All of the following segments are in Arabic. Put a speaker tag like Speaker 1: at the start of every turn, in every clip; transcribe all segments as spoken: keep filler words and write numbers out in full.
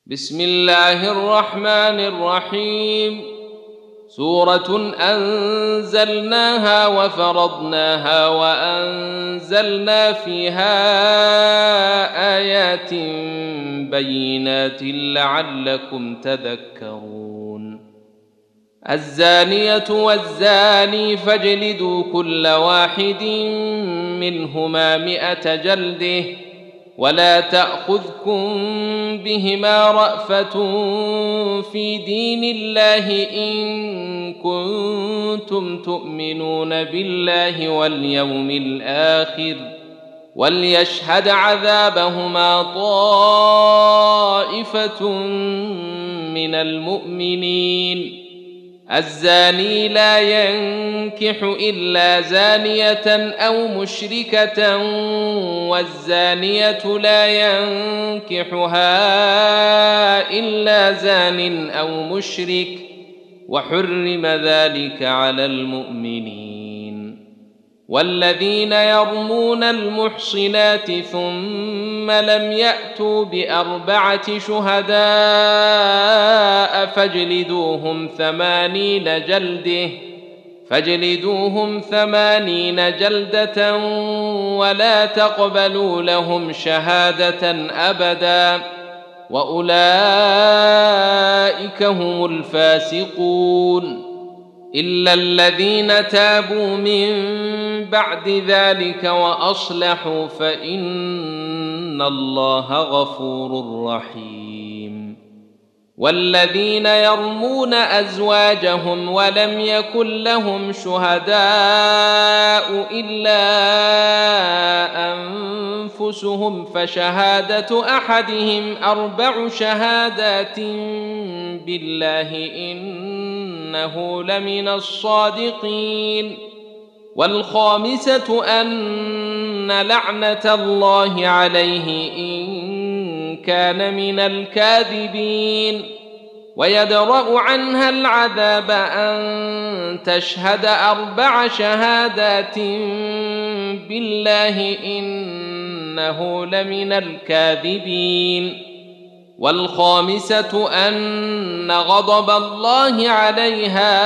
Speaker 1: بسم الله الرحمن الرحيم. سورة أنزلناها وفرضناها وأنزلنا فيها آيات بينات لعلكم تذكرون. الزانية والزاني فاجلدوا كل واحد منهما مئة جلدة ولا تأخذكم بهما رأفة في دين الله إن كنتم تؤمنون بالله واليوم الآخر وليشهد عذابهما طائفة من المؤمنين. الزاني لا ينكح إلا زانية أو مشركة والزانية لا ينكحها إلا زان أو مشرك وحرم ذلك على المؤمنين. والذين يرمون المحصنات ثم لم يأتوا بأربعة شهداء فاجلدوهم ثمانين جلدة فاجلدوهم ثمانين جلدة ولا تقبلوا لهم شهادة أبدا وأولئك هم الفاسقون إلا الذين تابوا من بعد ذلك وأصلحوا فإن الله غفور رحيم. والذين يرمون أزواجهم ولم يكن لهم شهداء إلا أنفسهم فشهادة أحدهم أربع شهادات بالله إنه لمن الصادقين. والخامسة أن لعنة الله عليه إن كان من الكاذبين. ويدرأ عنها العذاب أن تشهد أربع شهادات بالله إنه لمن الكاذبين. والخامسة أن غضب الله عليها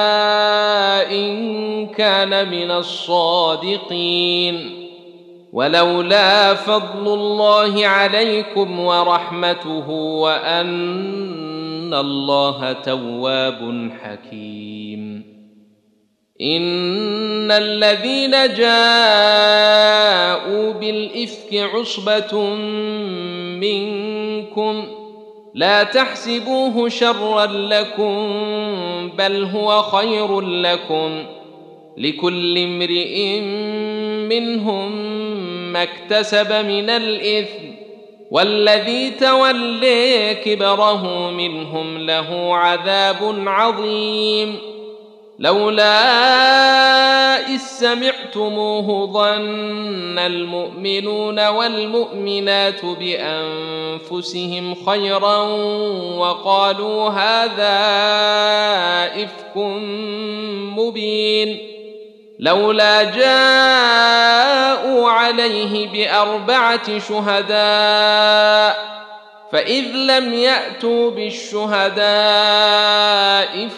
Speaker 1: إن كان من الصادقين. ولولا فضل الله عليكم ورحمته وأن الله تواب حكيم. إن الذين جاءوا بالإفك عصبة منكم لا تحسبوه شرا لكم بل هو خير لكم لكل امرئ منهم ما اكتسب من الإثم والذي تولي كبره منهم له عذاب عظيم. لولا إذ سمعتموه ظن المؤمنون والمؤمنات بأنفسهم خيرا وقالوا هذا إفك مبين. لولا جاءوا عليه بأربعة شهداء فإذ لم يأتوا بالشهداء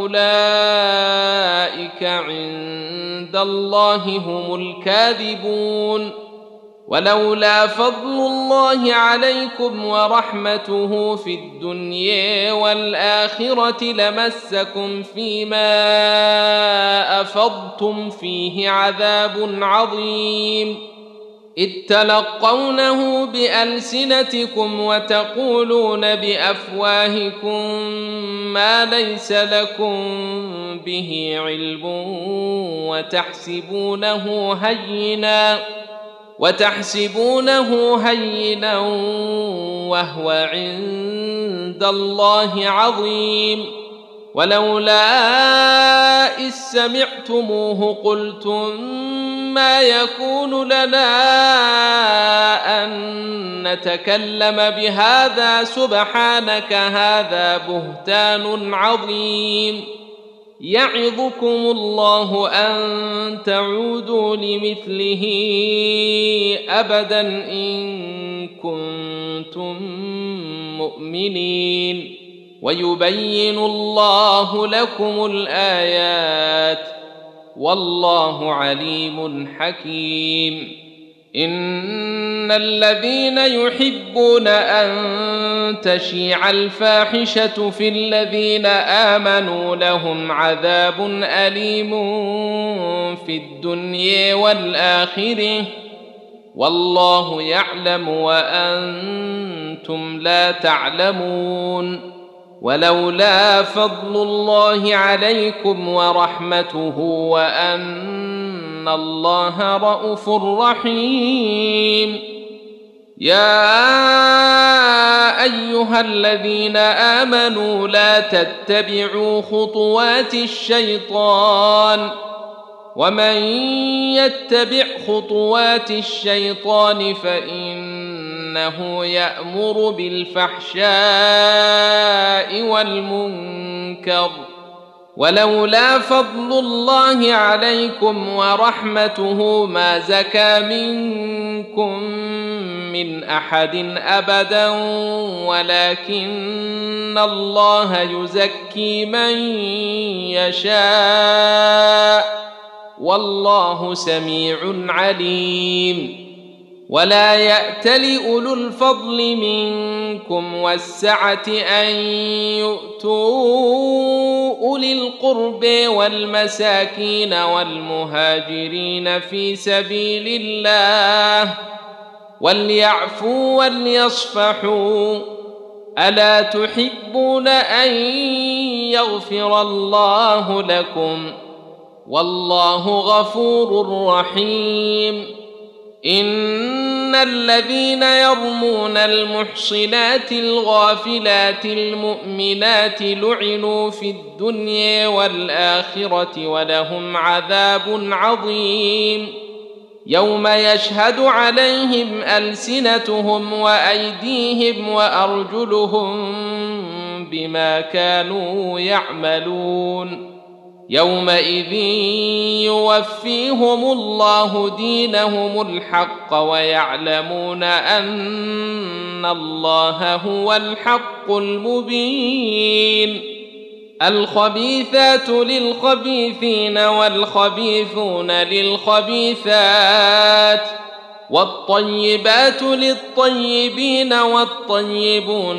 Speaker 1: فأولئك عند الله هم الكاذبون. ولولا فضل الله عليكم ورحمته في الدنيا والآخرة لمسكم فيما أفضتم فيه عذاب عظيم إذ تلقونه بألسنتكم وتقولون بأفواهكم ما ليس لكم به علم وتحسبونه هينا وتحسبونه هينا وهو عند الله عظيم. ولولا إذ سمعتموه قلتم ما يكون لنا أن نتكلم بهذا سبحانك هذا بهتان عظيم. يعظكم الله أن تعودوا لمثله أبدا إن كنتم مؤمنين ويبين الله لكم الآيات والله عليم حكيم إن الذين يحبون أن تشيع الفاحشة في الذين آمنوا لهم عذاب أليم في الدنيا والآخرة والله يعلم وأنتم لا تعلمون ولولا فضل الله عليكم ورحمته وأن الله رءوف رحيم يا أيها الذين آمنوا لا تتبعوا خطوات الشيطان ومن يتبع خطوات الشيطان فإنه يأمر بالفحشاء والمنكر ولولا فضل الله عليكم ورحمته ما زكى منكم من أحد أبدا ولكن الله يزكي من يشاء والله سميع عليم ولا يأتل أولو الفضل منكم والسعة أن يؤتوا أولي القرب والمساكين والمهاجرين في سبيل الله وليعفوا وليصفحوا ألا تحبون أن يغفر الله لكم والله غفور رحيم إن الذين يرمون المحصنات الغافلات المؤمنات لعنوا في الدنيا والآخرة ولهم عذاب عظيم يوم يشهد عليهم ألسنتهم وأيديهم وأرجلهم بما كانوا يعملون يومئذ يوفيهم الله دينهم الحق ويعلمون أن الله هو الحق المبين الخبيثات للخبيثين والخبيثون للخبيثات والطيبات للطيبين والطيبون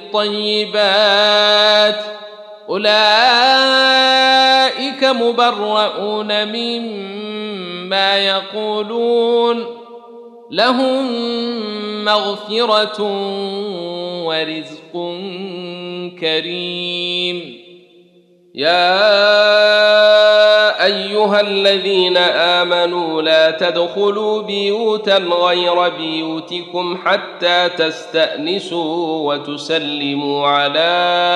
Speaker 1: للطيبات أولئك مبرؤون مما يقولون لهم مغفرة ورزق كريم يا أيها الذين آمنوا لا تدخلوا بيوتا غير بيوتكم حتى تستأنسوا وتسلموا على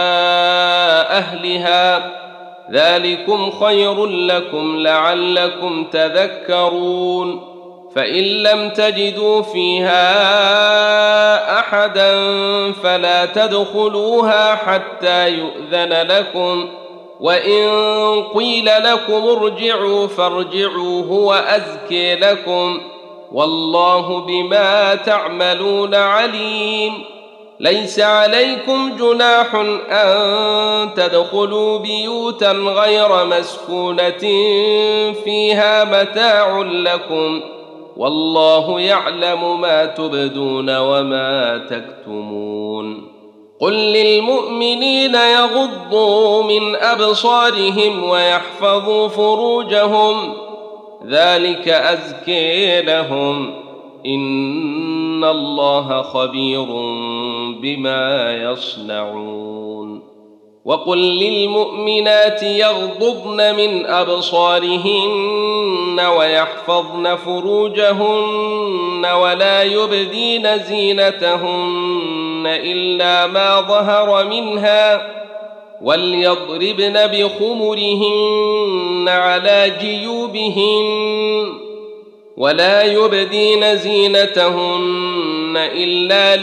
Speaker 1: أهلها ذلكم خير لكم لعلكم تذكرون فإن لم تجدوا فيها أحدا فلا تدخلوها حتى يؤذن لكم وإن قيل لكم ارجعوا فارجعوا هو أزكي لكم والله بما تعملون عليم ليس عليكم جناح أن تدخلوا بيوتا غير مسكونة فيها متاع لكم والله يعلم ما تبدون وما تكتمون قل للمؤمنين يغضوا من أبصارهم ويحفظوا فروجهم ذلك أزكي لهم إن الله خبير بما يصنعون وقل للمؤمنات يغضضن من أبصارهن ويحفظن فروجهن ولا يبدين زينتهن إلا ما ظهر منها وليضربن بخمرهن على جيوبهن ولا يبدين زينتهن إلا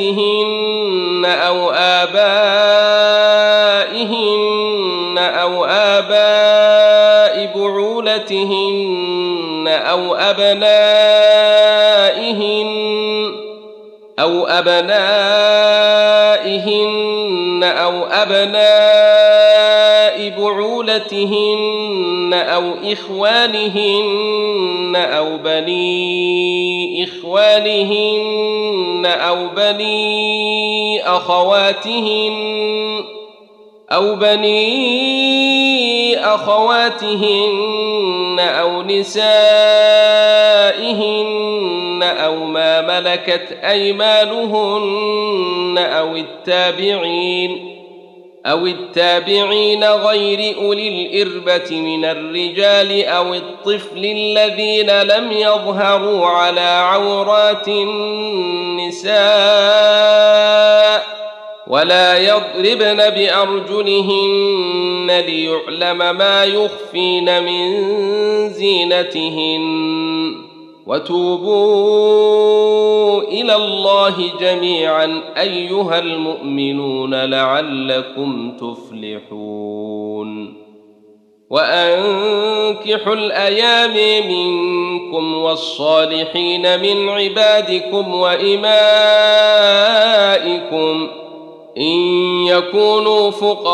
Speaker 1: لبعولتهن أو آبائهن أو بعولتهن أو أبنائهن أو أبنائهن أو أبناء بعولتهن أو إخوانهن أو بني إخوانهن أو بني أخواتهن أو بني أخواتهن أو نسائهن أو ما ملكت أيمانهن أو التابعين أو التابعين غير أولي الإربة من الرجال أو الطفل الذين لم يظهروا على عورات النساء ولا يضربن بأرجلهن ليعلم ما يخفين من زينتهن وتوبوا إلى الله جميعا أيها المؤمنون لعلكم تفلحون وأنكحوا الأيام منكم والصالحين من عبادكم وإمائكم إن يكونوا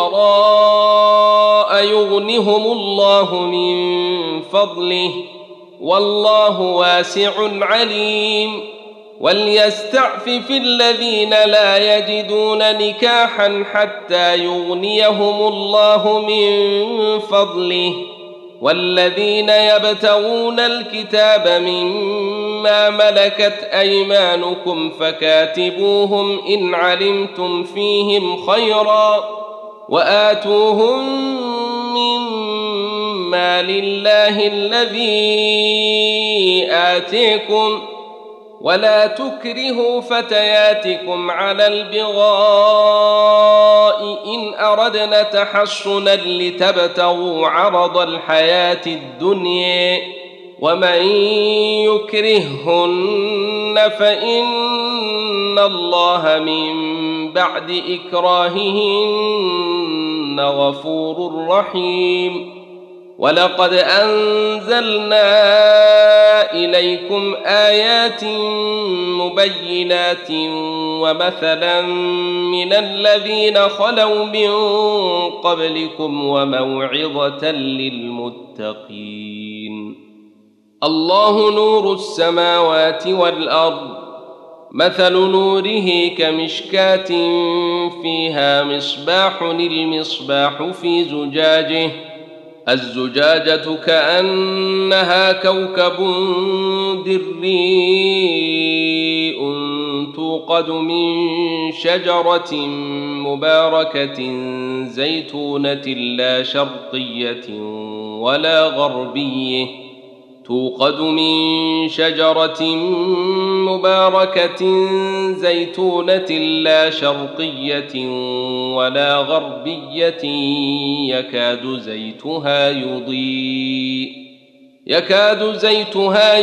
Speaker 1: فقراء يغنهم الله من فضله والله واسع عليم وليستعفف الذين لا يجدون نكاحا حتى يغنيهم الله من فضله والذين يبتغون الكتاب مما ملكت أيمانكم فكاتبوهم إن علمتم فيهم خيرا وآتوهم مما لله الذي آتيكم ولا تكرهوا فتياتكم على البغاء إن أردنا تحصنا لتبتغوا عرض الحياة الدنيا ومن يكرههن فإن الله من بعد إكراههن غفور رحيم ولقد أنزلنا إليكم آيات مبينات ومثلا من الذين خلوا من قبلكم وموعظة للمتقين الله نور السماوات والأرض مثل نوره كمشكاة فيها مصباح المصباح في زجاجه الزجاجة كأنها كوكب دري توقد من شجرة مباركة زيتونة لا شرقية ولا غربية توقد من شجرة مباركة زيتونة لا شرقية ولا غربية يكاد زيتها يضيء يكاد زيتها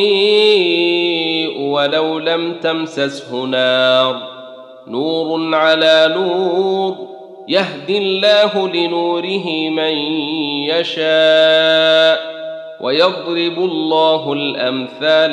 Speaker 1: يضيء ولو لم تمسسه نار نور على نور يهدي الله لنوره من يشاء ويضرب الله الأمثال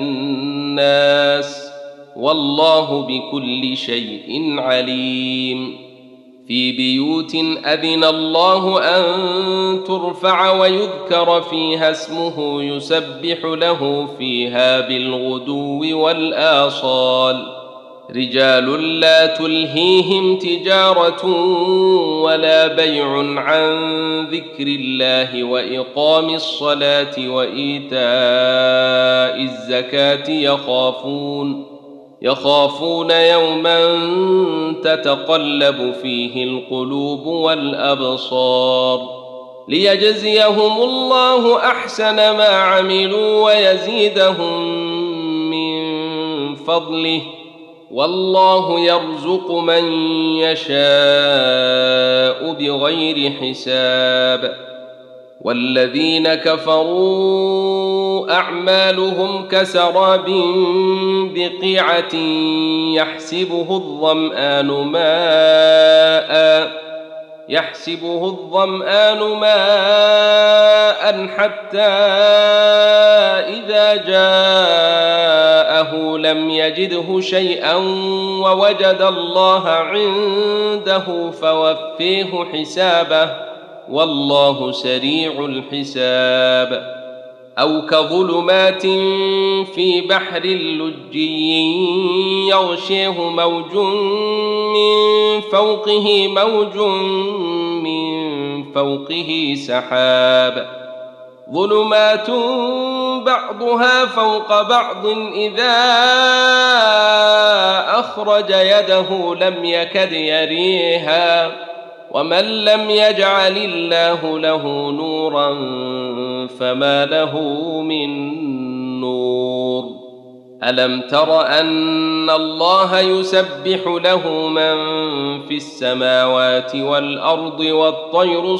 Speaker 1: للناس والله بكل شيء عليم في بيوت أذن الله أن ترفع ويذكر فيها اسمه يسبح له فيها بالغدو والآصال رجال لا تلهيهم تجارة ولا بيع عن ذكر الله وإقام الصلاة وإيتاء الزكاة يخافون يخافون يوما تتقلب فيه القلوب والأبصار ليجزيهم الله أحسن ما عملوا ويزيدهم من فضله والله يرزق من يشاء بغير حساب والذين كفروا أعمالهم كسراب بقيعة يحسبه الظمآن ماء يحسبه الظمآن ماء حتى إذا جاءه لم يجده شيئا ووجد الله عنده فوفيه حسابه والله سريع الحساب. أو كظلمات في بحر لجي يغشيه موج من فوقه موج من فوقه سحاب ظلمات بعضها فوق بعض إذا أخرج يده لم يكد يريها ومن لم يجعل الله له نورا فما له من نور. ألم تر أن الله يسبح له من في السماوات والأرض والطير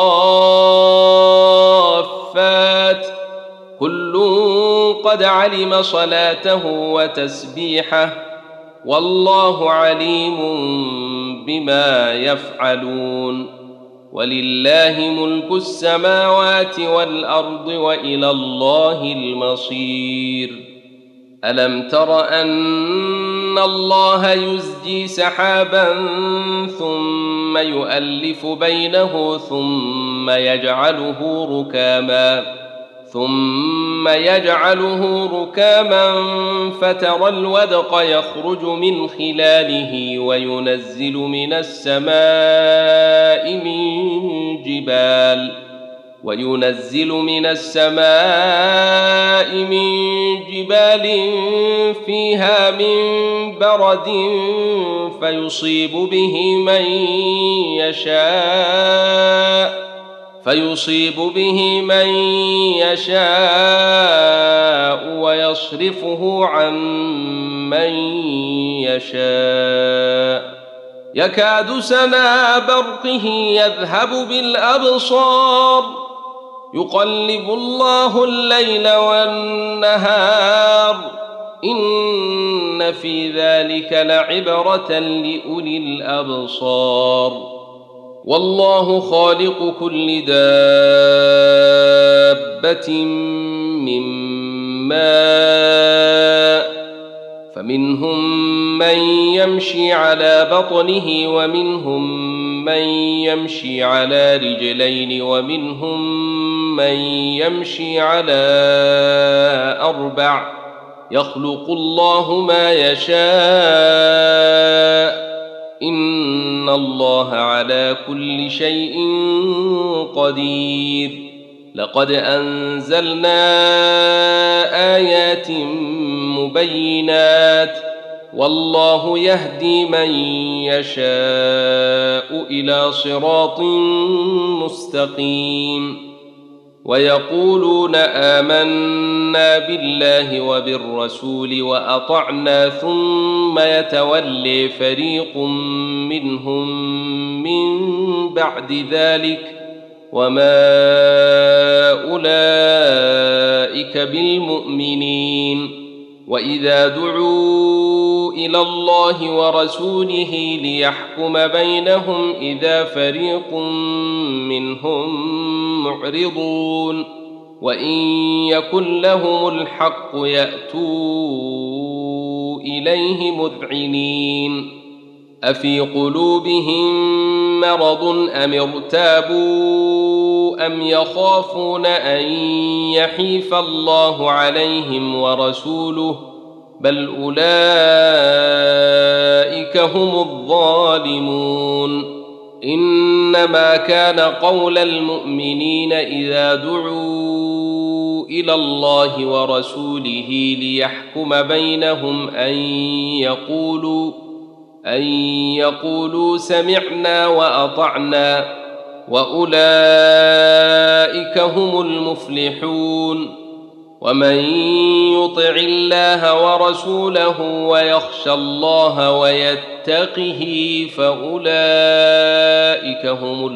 Speaker 1: صافات كل قد علم صلاته وتسبيحه والله عليم بما يفعلون. ولله ملك السماوات والأرض وإلى الله المصير. ألم تر أن الله يزجي سحابا ثم يؤلف بينه ثم يجعله ركاما ثم يجعله ركاما فترى الودق يخرج من خلاله وينزل من السماء من جبال وينزل من السماء من جبال فيها من برد فيصيب به من يشاء فيصيب به من يشاء ويصرفه عن من يشاء يكاد سنا برقه يذهب بالأبصار يقلب الله الليل والنهار إن في ذلك لعبرة لأولي الأبصار. والله خالق كل دابة من ماء فمنهم من يمشي على بطنه ومنهم من يمشي على رجلين ومنهم من يمشي على أربع يخلق الله ما يشاء إن الله على كل شيء قدير. لقد أنزلنا آيات مبينات والله يهدي من يشاء إلى صراط مستقيم. ويقولون آمنا بالله وبالرسول وأطعنا ثم يتولي فريق منهم من بعد ذلك وما أولئك بالمؤمنين. وإذا دعوا إلى الله ورسوله ليحكم بينهم إذا فريق منهم معرضون وإن يكن لهم الحق يأتوا إليه مذعنين. أفي قلوبهم مرض أم ارتابوا أم يخافون أن يحيف الله عليهم ورسوله بل أولئك هم الظالمون. إنما كان قول المؤمنين إذا دعوا إلى الله ورسوله ليحكم بينهم أن يقولوا أن يقولوا سمعنا وأطعنا وأولئك هم المفلحون. ومن يطع الله ورسوله ويخشى الله ويتقه فأولئك هم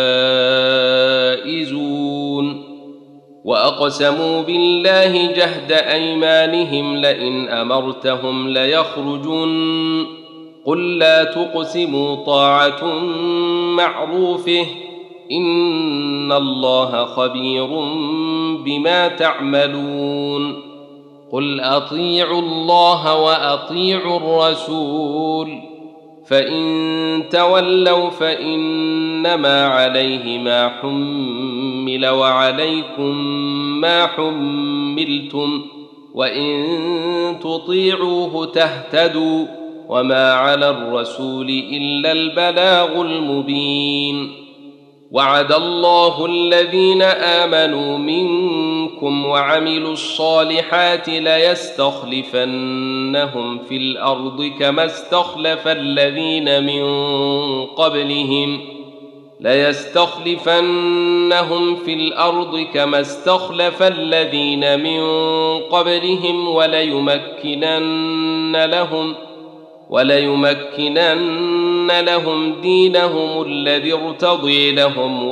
Speaker 1: الفائزون. وأقسموا بالله جهد أيمانهم لئن أمرتهم ليخرجن قل لا تقسموا طاعة معروفه إن الله خبير بما تعملون قل أطيعوا الله وأطيعوا الرسول فإن تولوا فإنما عليه ما حمل وعليكم ما حملتم وإن تطيعوه تهتدوا وما على الرسول إلا البلاغ المبين وعد الله الذين آمنوا منكم وعملوا الصالحات ليستخلفنهم في الأرض كما استخلف الذين من قبلهم ليستخلفنهم في الأرض كما استخلف الذين من قبلهم وليمكنن لهم وليمكنن لهم دينهم الذي ارتضي لهم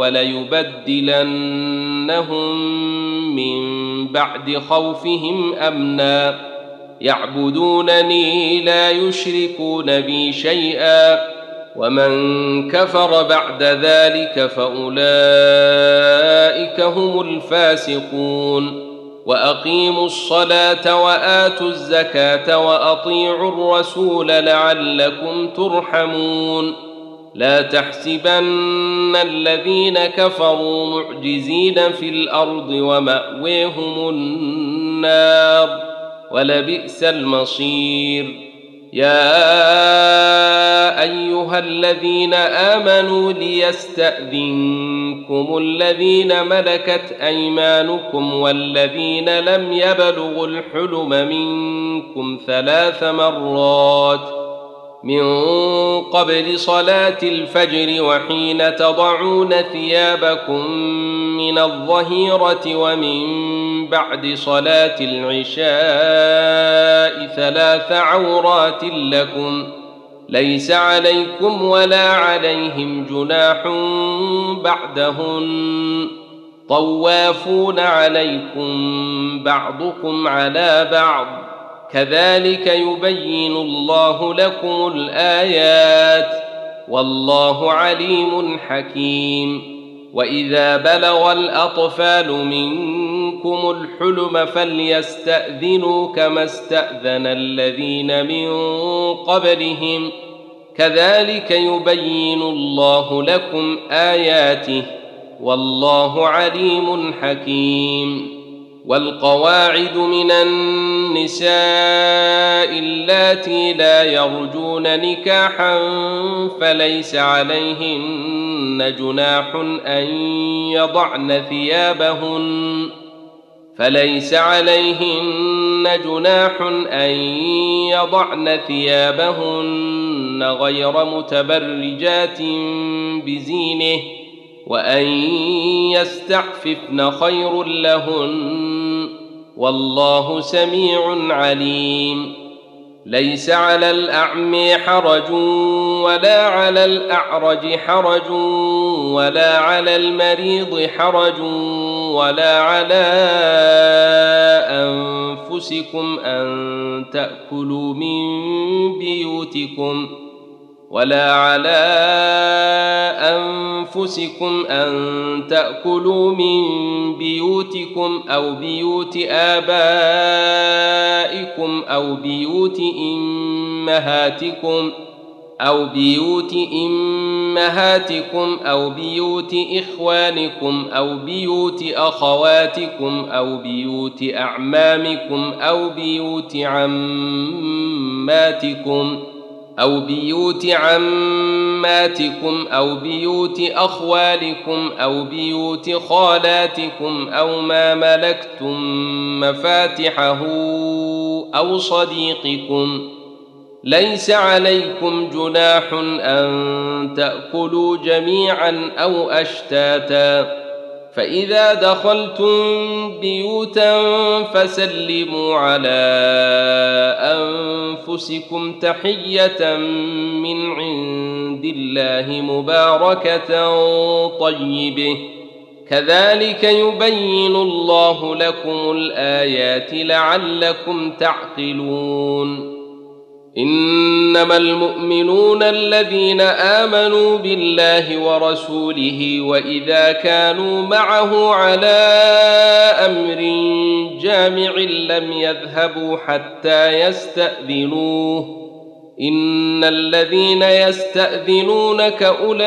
Speaker 1: وليبدلنهم من بعد خوفهم أمنا يعبدونني لا يشركون بي شيئا ومن كفر بعد ذلك فأولئك هم الفاسقون وأقيموا الصلاة وآتوا الزكاة وأطيعوا الرسول لعلكم ترحمون لا تحسبن الذين كفروا معجزين في الأرض ومأويهم النار ولبئس المصير يا أيها الذين آمنوا ليستأذنكم الذين ملكت أيمانكم والذين لم يبلغوا الحلم منكم ثلاث مرات من قبل صلاة الفجر وحين تضعون ثيابكم من الظهيرة ومن بعد صلاة العشاء ثلاث عورات لكم ليس عليكم ولا عليهم جناح بعدهن طوافون عليكم بعضكم على بعض كذلك يبين الله لكم الآيات والله عليم حكيم وإذا بلغ الأطفال منكم الحلم فليستأذنوا كما استأذن الذين من قبلهم كذلك يبين الله لكم آياته والله عليم حكيم والقواعد من النساء اللاتي لا يرجون نكاحا فليس عليهن جناح أن يضعن ثيابهن فليس عليهن جناح أن يضعن ثيابهن غير متبرجات بزينه وأن يستعففن خير لهن والله سميع عليم ليس على الأعمى حرج ولا على الأعرج حرج ولا على المريض حرج ولا على أنفسكم أن تأكلوا من بيوتكم ولا على أنفسكم أن تأكلوا من بيوتكم أو بيوت آبائكم أو بيوت أمهاتكم أو بيوت أمهاتكم أو بيوت إخوانكم أو بيوت أخواتكم أو بيوت أعمامكم أو بيوت عماتكم أو بيوت عماتكم أو بيوت أخوالكم أو بيوت خالاتكم أو ما ملكتم مفاتحه أو صديقكم ليس عليكم جناح أن تأكلوا جميعا أو أشتاتا فإذا دخلتم بيوتا فسلموا على أنفسكم تحية من عند الله مباركة طيبة كذلك يبين الله لكم الآيات لعلكم تعقلون إنما المؤمنون الذين آمنوا بالله ورسوله وإذا كانوا معه على أمر جامع لم يذهبوا حتى يستأذنوه إن الذين يستأذنونك أولئك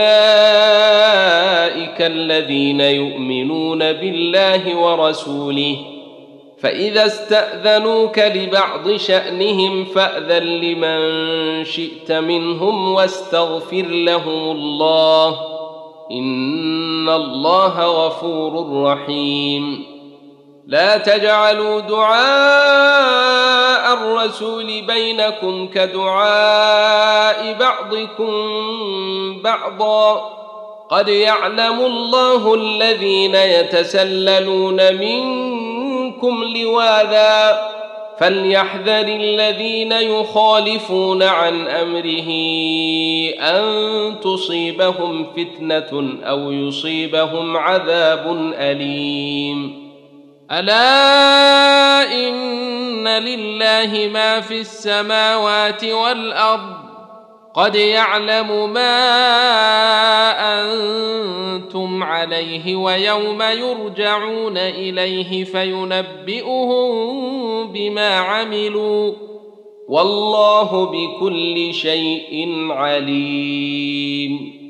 Speaker 1: الذين يؤمنون بالله ورسوله فإذا استأذنوك لبعض شأنهم فأذن لمن شئت منهم واستغفر لهم الله إن الله غفور رحيم لا تجعلوا دعاء الرسول بينكم كدعاء بعضكم بعضا قد يعلم الله الذين يتسللون منكم لواذا فليحذر الذين يخالفون عن أمره أن تصيبهم فتنة أو يصيبهم عذاب أليم ألا إن لله ما في السماوات والأرض قد يعلم ما أنتم عليه ويوم يرجعون إليه فينبئهم بما عملوا والله بكل شيء عليم